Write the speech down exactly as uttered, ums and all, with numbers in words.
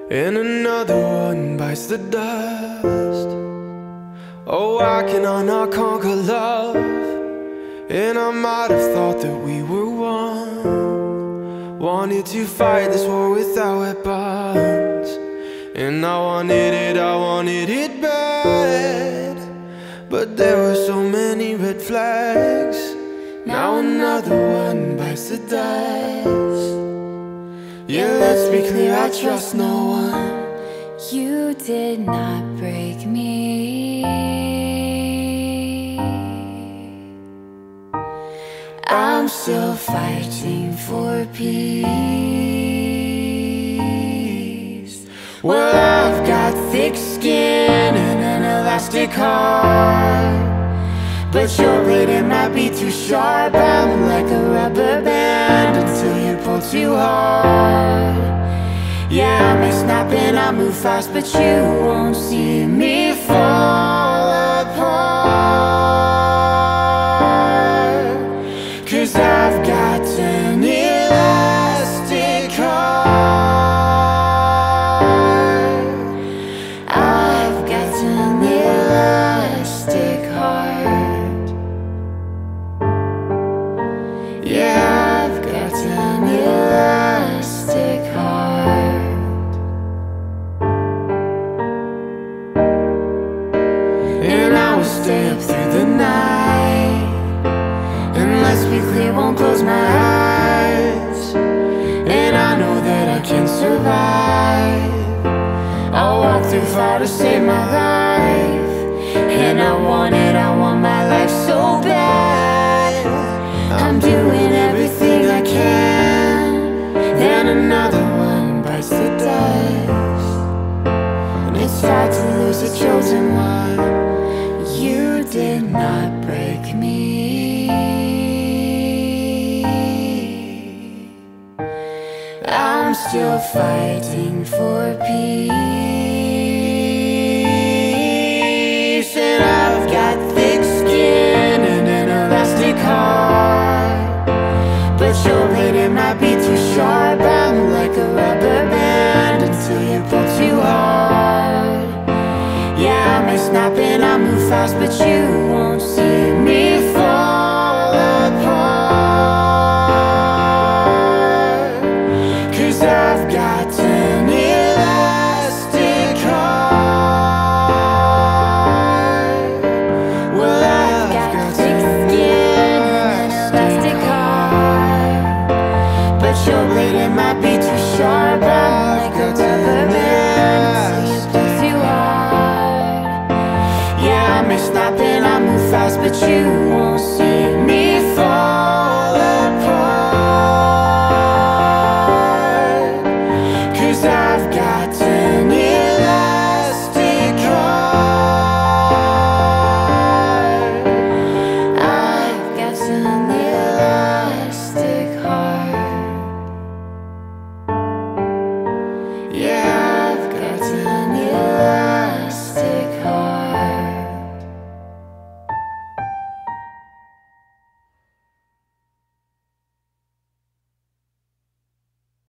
and another one bites the dust. Oh, why can I not conquer love? And I might have thought that we were one, wanted to fight this war without weapons. And I wanted it, I wanted it bad, but there were so many red flags. Now another one bites the dust. Yeah, let's be clear, I trust no one. You did not break me. I'm still fighting for peace. Well, I've got thick skin and an elastic heart, but your blade, it might be too sharp. I'm like a rubber band until you pull too hard. Yeah, I may snap and I move fast, but you won't see me fall apart. 'Cause I've got an elastic heart. I've got an elastic heart. Yeah, I've got an elastic heart. And I will stay up through the night, and let's be clear, won't close my eyes. And I know that I can survive. I'll walk through fire to save my life. And I want it, I want my life so bad. I'm doing everything I can. Then another one bites the dust, and it's hard to lose a chosen one. You did not break me. I'm still fighting for peace. And I've got thick skin and an elastic heart, but your blade, it might be too sharp. I'm like a rubber band until you pull too hard. Yeah, I may snap and I move fast, but you won't see me fall apart. 'Cause I've got an elastic heart. Well, I've got thick skin and an elastic heart, but your blade, it might be too sharp. I'm like a rubber band until you pull too hard. Yeah, I may snap and I move fast, but you won't see